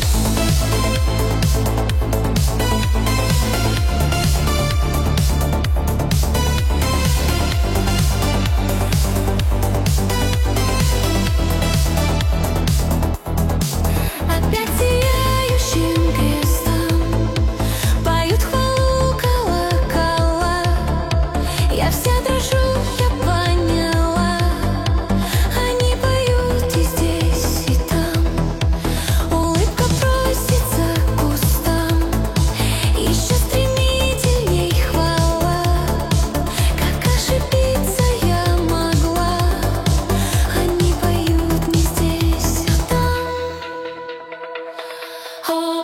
Опять сияющим крестом поют хвалу колокола. Я вся дрожу, я поняла. Они поют и здесь, и там. Улыбка просится к устам. Еще стремительней хвала. Как ошибиться я могла? Они поют не здесь, а там.